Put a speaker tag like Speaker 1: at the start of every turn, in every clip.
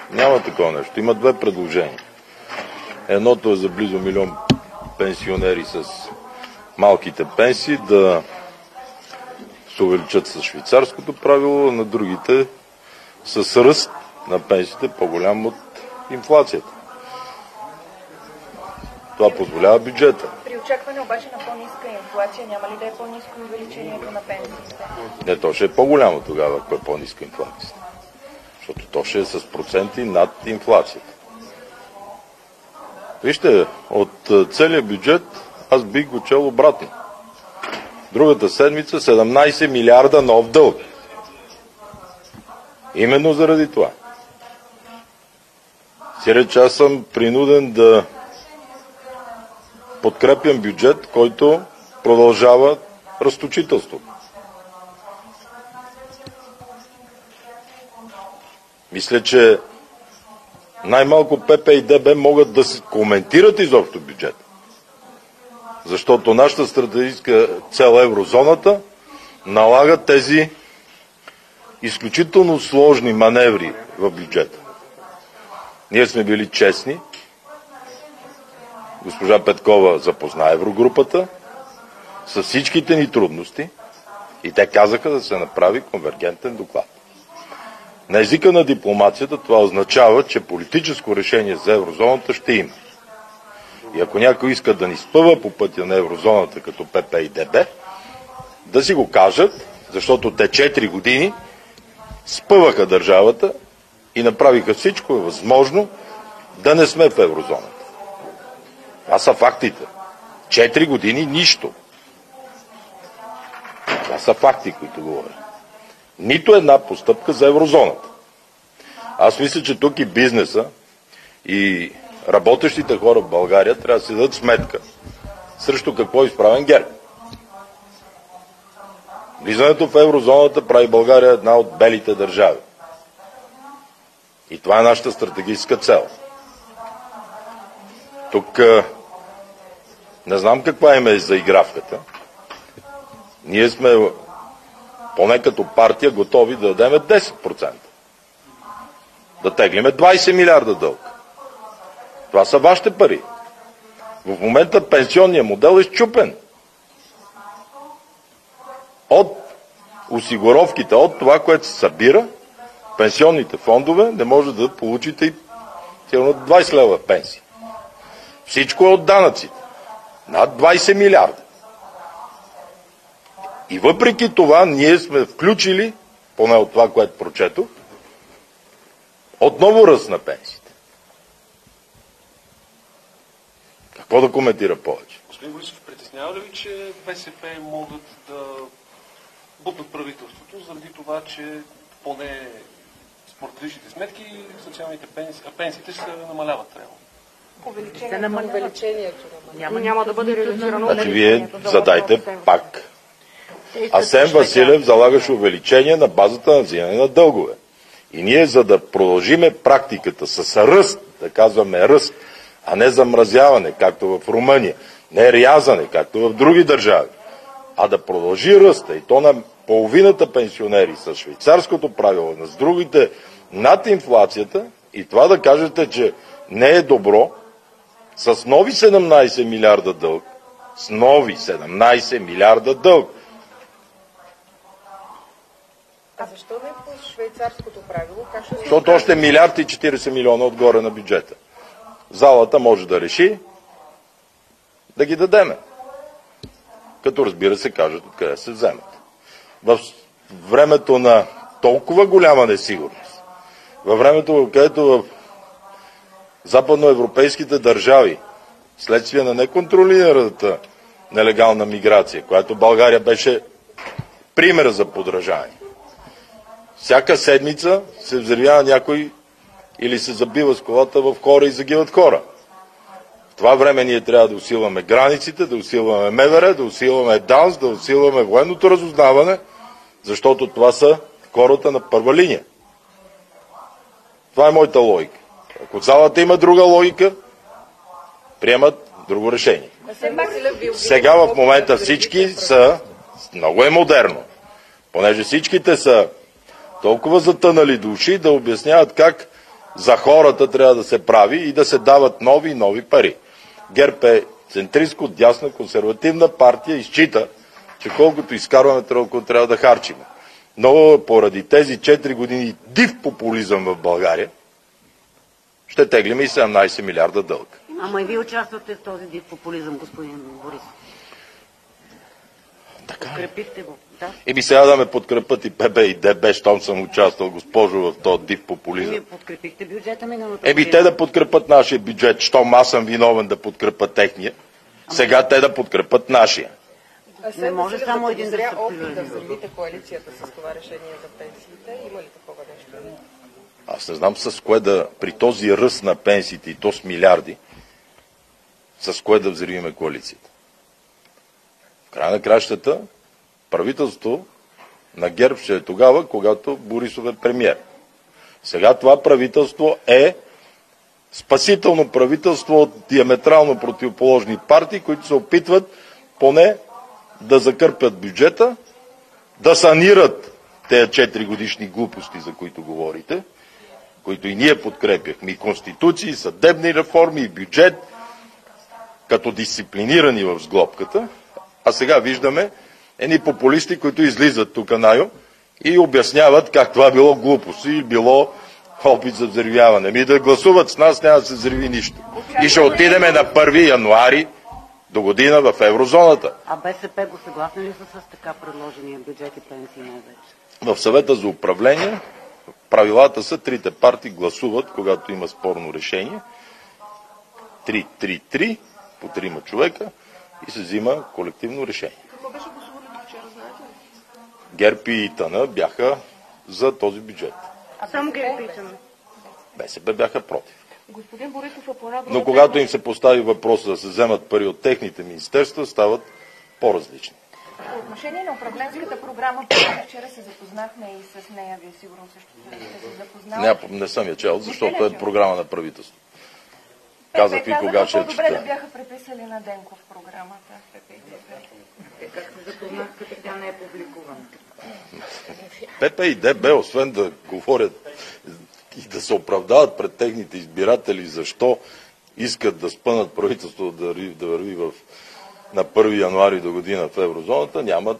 Speaker 1: Няма такова нещо. Има две предложения. Едното е за близо 1 милион пенсионери с малките пенсии да се увеличат с швейцарското правило, а на другите с ръст на пенсиите по-голям от инфлацията. Това позволява бюджета.
Speaker 2: При очакване обаче на по-ниска инфлация, няма ли да е по-ниско увеличението на пенсиите?
Speaker 1: Не, то ще е по-голямо тогава, ако е по-ниска инфлацията. Защото то ще е с проценти над инфлацията. Вижте, от целият бюджет аз бих го чел обратно. Другата седмица 17 милиарда нов дълг. Именно заради това. Сиреч аз съм принуден да подкрепям бюджет, който продължава разточителство. Мисля, че най-малко ПП и ДБ могат да се коментират изобщо бюджет. Защото нашата стратегическа цел еврозоната налага тези изключително сложни маневри в бюджета. Ние сме били честни. Госпожа Петкова запозна Еврогрупата с всичките ни трудности и те казаха да се направи конвергентен доклад. На езика на дипломацията това означава, че политическо решение за еврозоната ще има. И ако някой иска да ни спъва по пътя на еврозоната като ПП и ДБ, да си го кажат, защото те 4 години спъваха държавата и направиха всичко възможно да не сме в еврозоната. Това са фактите. 4 години нищо. Това са факти, които говоря. Нито една постъпка за еврозоната. Аз мисля, че тук и бизнеса, и работещите хора в България трябва да си дадат сметка срещу какво е изправен ГЕРБ. Влизането в еврозоната прави България една от белите държави. И това е нашата стратегическа цел. Тук не знам каква им е заигравката. Ние сме, поне като партия, готови да дадем 10%. Да теглиме 20 милиарда дълг. Това са вашите пари. В момента пенсионният модел е счупен. От осигуровките, от това, което се събира, пенсионните фондове не може да получите и 20 лева пенсии. Всичко е от данъците. Над 20 милиарда. И въпреки това ние сме включили, поне от това, което прочетох, отново ръст на пенсиите. Какво да коментира повече?
Speaker 3: Господин Борисов, притеснява ли ви, че БСП могат да бутнат правителството заради това, че поне според личните сметки социалните пенсиите ще намаляват реално?
Speaker 2: Увеличението.
Speaker 4: Няма да бъде реализирано.
Speaker 1: Значи вие задайте пак. Асен Василев залагаше увеличение на базата на взимане на дългове. И ние, за да продължиме практиката с ръст, да казваме ръст, а не замразяване, както в Румъния, не рязане, както в други държави, а да продължи ръста и то на половината пенсионери с швейцарското правило, на с другите над инфлацията и това да кажете, че не е добро, с нови 17 милиарда дълг, с нови 17 милиарда дълг.
Speaker 2: А защо не по швейцарското правило?
Speaker 1: Защото още 1 милиард и 40 милиона отгоре на бюджета. Залата може да реши да ги дадеме. Като разбира се кажат откъде се вземат. В времето на толкова голяма несигурност, във времето, където в западноевропейските държави, следствие на неконтролираната нелегална миграция, която България беше пример за подражание. Всяка седмица се взривява някой или се забива с колата в хора и загиват хора. В това време ние трябва да усилваме границите, да усилваме МВР, да усилваме ДАНС, да усилваме военното разузнаване, защото това са хората на първа линия. Това е моята логика. Ако залата има друга логика, приемат друго решение. Сега в момента всички са, много е модерно, понеже всичките са толкова затънали души да обясняват как За хората трябва да се прави и да се дават нови и нови пари. ГЕРБ е центристко, дясна, консервативна партия и счита, че колкото изкарваме, толкова трябва да харчим. Но поради тези 4 години див популизъм в България, ще теглим и 17 милиарда дълг.
Speaker 5: Ама и вие участвате в този див популизъм, господин Борисов.
Speaker 1: Така.
Speaker 5: Подкрепихте го. Да.
Speaker 1: Еми сега да ме подкрепят и ПБ и ДБ, щом съм участвал, госпожо, в този див популизъм.
Speaker 5: Вие подкрепихте бюджета миналата
Speaker 1: Еми те да подкрепят нашия бюджет, щом аз съм виновен да подкрепят техния, сега те да подкрепят нашия.
Speaker 5: Не може само един да се
Speaker 6: опит да взривите коалицията с това решение за пенсиите. Има ли такова нещо?
Speaker 1: Аз не знам с кое да, при този ръст на пенсиите и то с милиарди, с кое да взривиме коалицията. В края на кращата, правителството на ГЕРБ ще е тогава, когато Борисов е премиер. Сега това правителство е спасително правителство от диаметрално противоположни партии, които се опитват поне да закърпят бюджета, да санират тези 4 годишни глупости, за които говорите, които и ние подкрепяхме, и конституции, и съдебни реформи, и бюджет, като дисциплинирани в сглобката, а сега виждаме едни популисти, които излизат тук Найо и обясняват как това било глупост и било опит за взривяване. Ми да гласуват с нас, няма да се взриви нищо. И ще отидеме на 1 януари до година в еврозоната.
Speaker 5: А БСП го съгласни ли са с така предложения бюджет и пенсии най-вече?
Speaker 1: В съвета за управление правилата са трите партии гласуват, когато има спорно решение. 3-3-3 по 3 човека и се взима колективно решение.
Speaker 4: Какво беше гласуването вчера, знаете ли?
Speaker 1: ГЕРБ и ИТН бяха за този бюджет.
Speaker 4: Само ГЕРБ и ИТН.
Speaker 1: БСП бяха против.
Speaker 4: Господин Борисов, по една
Speaker 1: Но когато им се постави въпроса да се вземат пари от техните министерства, стават по-различни.
Speaker 2: По отношение на управленската програма, вчера се запознахме и с нея, вие сигурно също сте се запознали.
Speaker 1: Не съм я чел, защото е програма на правителството. Казах ви кога ще я
Speaker 2: по-добре да
Speaker 1: чета.
Speaker 2: бяха преписали на Денков програмата.
Speaker 5: Как се запознахте, тя не е публикувана?
Speaker 1: ПП и ДБ, освен да говорят и да се оправдават пред техните избиратели, защо искат да спънат правителството да върви на 1 януари до година в еврозоната, нямат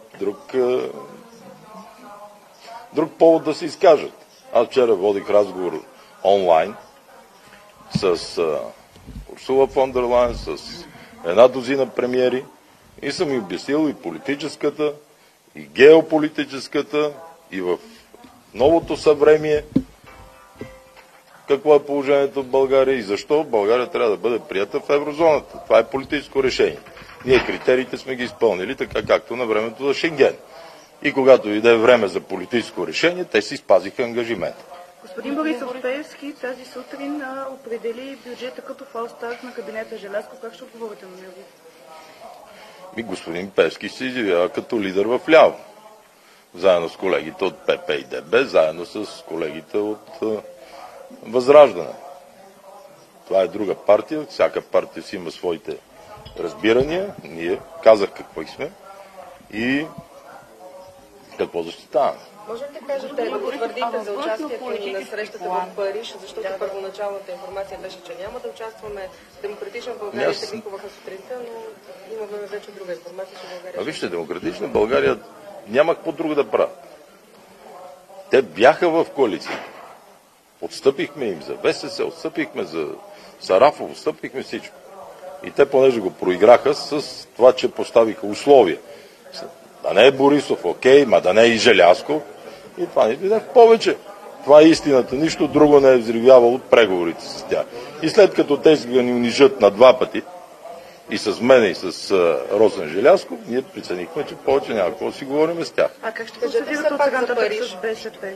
Speaker 1: друг повод да се изкажат. Аз вчера водих разговор онлайн с Урсула фон дер Лайен, с една дозина премиери и съм им обяснил и политическата, и геополитическата, и в новото съвремие какво е положението в България и защо България трябва да бъде прията в еврозоната. Това е политическо решение. Ние критериите сме ги изпълнили, така както на времето за Шенген. И когато иде време за политическо решение, те си спазиха ангажимента.
Speaker 4: Господин Борисов, Пеевски тази сутрин определи бюджета като фалстарт на кабинета Желязков. Как ще отговорите на него?
Speaker 1: Господин Пеевски се изявява като лидер в ляво. Заедно с колегите от ПП и ДБ, заедно с колегите от Възраждане. Това е друга партия. Всяка партия си има своите разбирания. Ние казах какво сме и какво защитаваме.
Speaker 6: Може ли да кажете, да потвърдите за участието ни на срещата в Париж, защото първоначалната информация беше, че няма да участваме. Демократична България се викуваха сутринта, но имаме вече друга информация, че България...
Speaker 1: Вижте, Демократична България няма какво друго да правят. Те бяха в коалиция. Отстъпихме им за ВСС, отстъпихме за Сарафов, отстъпихме всичко. И те, понеже го проиграха с това, че поставиха условия. Да не е Борисов, окей, ма да не е и Желязков. И това не дойде в повече. Това е истината. Нищо друго не е взривявало преговорите с тях. И след като те ги ни унижат на 2 пъти, и с мен, и с Росен Желязков, ние преценихме, че повече няма какво да си говорим с тях.
Speaker 4: А как ще процедирате от сега нататък с БСП?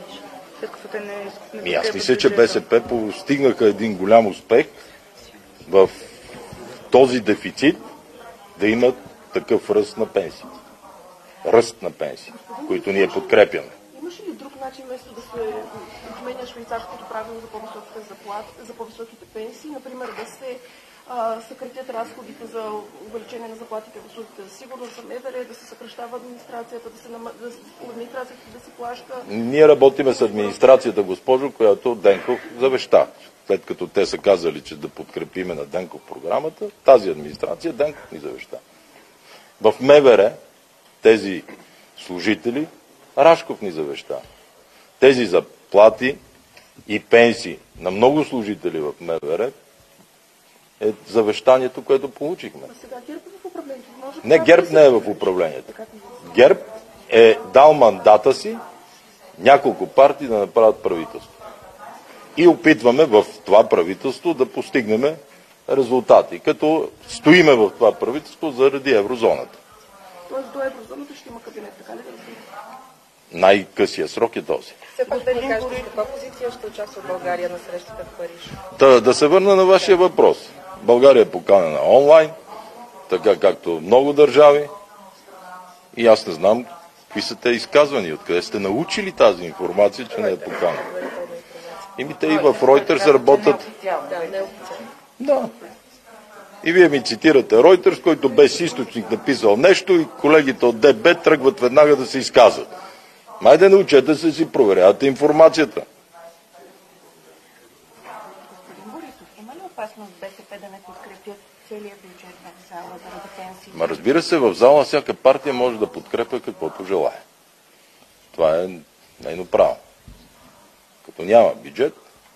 Speaker 1: Аз мисля, че БСП постигнаха един голям успех в този дефицит да имат такъв ръст на пенсии. Ръст на пенсии, които ние подкрепяме.
Speaker 4: Имаше ли друг начин, вместо да се отменя швейцарското правило за по-високите заплати, за по-високите пенсии, например да се съкратят разходите за увеличение на заплатите в службите за сигурност, за МВР, да се съкращава администрацията, администрацията да се плаща.
Speaker 1: Ние работиме с администрацията, госпожо, която Денков завеща. След като те са казали, че да подкрепиме на Денков програмата, тази администрация Денков ни завеща. В МВР тези служители Рашков ни завеща. Тези заплати и пенсии на много служители в МВР е завещанието, което получихме.
Speaker 4: А сега ГЕРБ е в управлението.
Speaker 1: Не, ГЕРБ не е в управлението. ГЕРБ е дал мандата си няколко партии да направят правителство. И опитваме в това правителство да постигнем резултати, като стоиме в това правителство заради еврозоната.
Speaker 4: Тоест до еврозоната ще има кабинет, така ли да разбирам?
Speaker 1: Най-късия срок е този.
Speaker 6: Все пак да ни кажете с каква позиция ще участва България на срещата в Париж?
Speaker 1: Да се върна на вашия въпрос. България е поканена онлайн, така както много държави. И аз не знам какви са те изказвания, откъде сте научили тази информация, че не е поканена. Те и в Reuters работят. Да. И вие ми цитирате Reuters, който без източник написал нещо и колегите от ДБ тръгват веднага да се изказват. Майде научете се си проверявате информацията.
Speaker 2: Господин Борисов, има ли опасност БСП да не подкрепят целият бюджет в зала заради пенсии?
Speaker 1: Разбира се, в зала всяка партия може да подкрепя каквото желае. Това е нейно право. Като няма бюджет,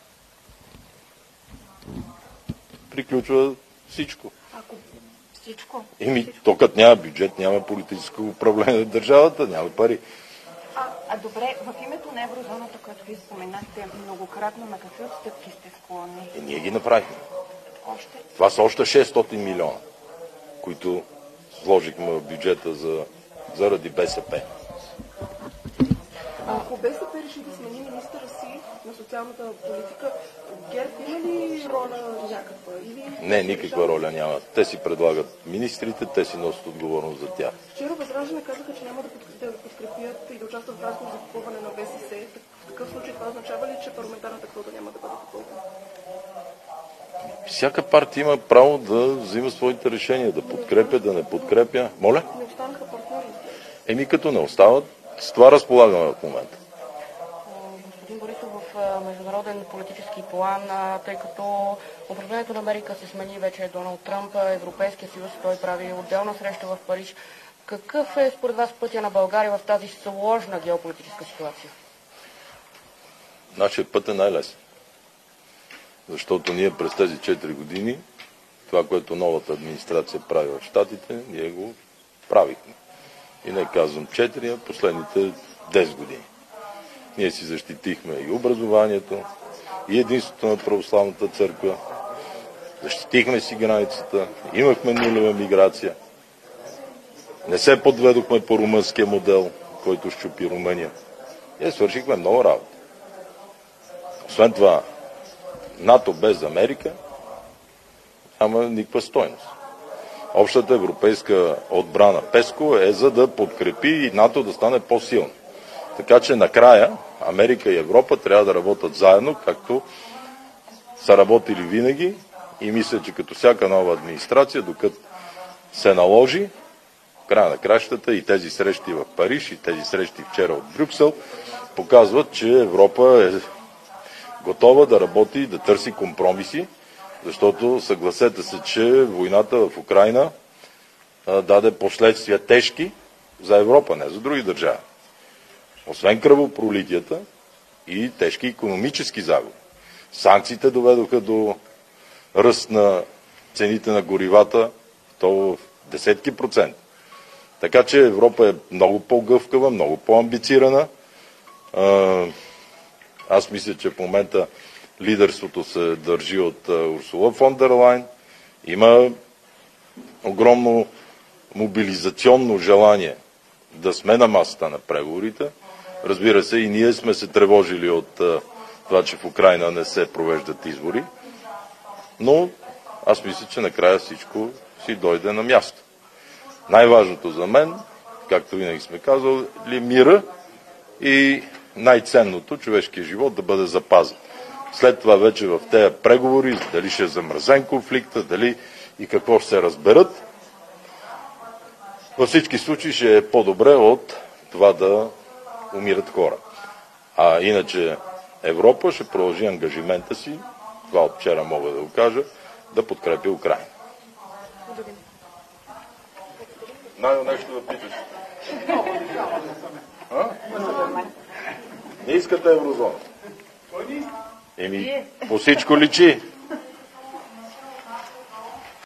Speaker 1: приключва всичко.
Speaker 2: Ако всичко?
Speaker 1: То като няма бюджет, няма политическо управление на държавата, няма пари.
Speaker 2: Добре, в името на еврозоната, която ви споменахте многократно, на какви отстъпки сте склонни?
Speaker 1: Ние ги направихме.
Speaker 2: Още?
Speaker 1: Това са още 600 милиона, които сложихме в бюджета заради БСП.
Speaker 4: Ако БСП реши да смени министъра си на социалната политика, ГЕРБ има ли роля някаква?
Speaker 1: Не, никаква роля няма. Те си предлагат министрите, те си носят отговорност за тях.
Speaker 4: Вчера Възраждане казаха, че няма да подкрепят и да участват в разговор за купуване на ВСС. В такъв случай това означава ли, че парламентарната квота няма да бъде попълнена?
Speaker 1: Всяка партия има право да взима своите решения, да подкрепя, да не подкрепя. Моля?
Speaker 4: Не останаха партньори.
Speaker 1: Като не остават, с това разполагаме в момента.
Speaker 5: Господин Борисов, в международен политически план, тъй като управлението на Америка се смени, вече е Доналд Тръмп, Европейския съюз, той прави отделна среща в Париж. Какъв е според вас пътя на България в тази сложна геополитическа ситуация?
Speaker 1: Нашият път е най-лесен. Защото ние през тези 4 години, това, което новата администрация прави в Щатите, ние го правихме. И не казвам 4, а последните 10 години. Ние си защитихме и образованието, и единството на православната църква, защитихме си границата, имахме нулева миграция, не се подведохме по румънския модел, който щупи Румъния. Ние свършихме много работа. Освен това, НАТО без Америка няма никаква стойност. Общата европейска отбрана ПЕСКО е за да подкрепи и НАТО да стане по-силно. Така че накрая Америка и Европа трябва да работят заедно, както са работили винаги и мисля, че като всяка нова администрация, докато се наложи, в края на кращата и тези срещи в Париж, и тези срещи вчера от Брюксел, показват, че Европа е готова да работи и да търси компромиси, защото съгласете се, че войната в Украйна даде последствия тежки за Европа, не за други държави. Освен кръвопролитията и тежки икономически загуби. Санкциите доведоха до ръст на цените на горивата, то в десетки процент. Така че Европа е много по-гъвкава, много по-амбицирана. Аз мисля, че в момента лидерството се държи от Урсула фон дер Лайен. Има огромно мобилизационно желание да сме на масата на преговорите. Разбира се, и ние сме се тревожили от това, че в Украйна не се провеждат избори. Но аз мисля, че накрая всичко си дойде на място. Най-важното за мен, както винаги сме казали, мира и най-ценното, човешкия живот, да бъде запазен. След това вече в тези преговори, дали ще е замразен конфликта, дали и какво ще се разберат, във всички случаи ще е по-добре от това да умират хора. А иначе Европа ще продължи ангажимента си, това от вчера мога да го кажа, да подкрепи Украйна. Найо, нещо да питаш? Не искате еврозона? Еми, по всичко личи.